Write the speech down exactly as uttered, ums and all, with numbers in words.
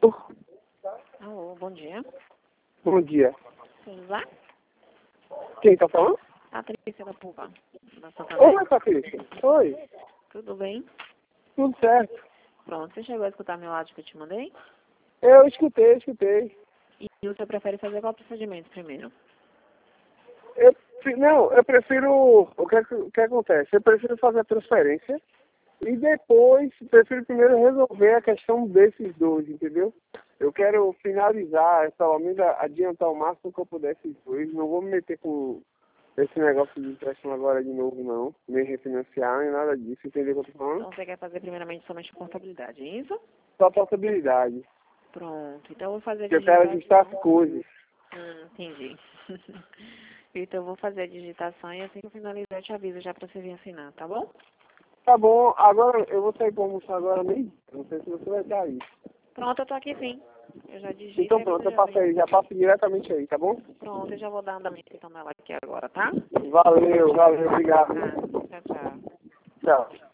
Alô, bom dia. Bom dia. Souza? Quem tá falando? Patrícia da Puva, da Santander. Oi, Patrícia. Oi. Tudo bem? Tudo certo. Pronto, você chegou a escutar meu áudio que eu te mandei? Eu escutei, escutei. E você prefere fazer qual procedimento primeiro? Eu, não, eu prefiro... O que, o que acontece? Eu prefiro fazer a transferência e depois prefiro primeiro resolver a questão desses dois, entendeu? Eu quero finalizar, pelo menos adiantar o máximo que eu puder esses dois. Não vou me meter com esse negócio de empréstimo agora de novo, não. Nem refinanciar, nem nada disso. Entendeu o que eu tô falando? Então você quer fazer primeiramente somente a contabilidade, é isso? Só possibilidade. Pronto, então eu vou fazer a Eu quero digitação. ajustar as coisas. Hum, entendi. Então eu vou fazer a digitação e assim que eu finalizar eu te aviso já pra você vir assinar, tá bom? Tá bom, agora eu vou sair pra almoçar agora mesmo. Não sei se você vai estar aí. Pronto, eu tô aqui sim. Eu já digito. Então Aí pronto, você eu já passo vem. aí, já passo diretamente aí, tá bom? Pronto, eu já vou dar andamento então nela aqui agora, tá? Valeu, valeu, obrigado. Ah, tchau, tchau. Tchau.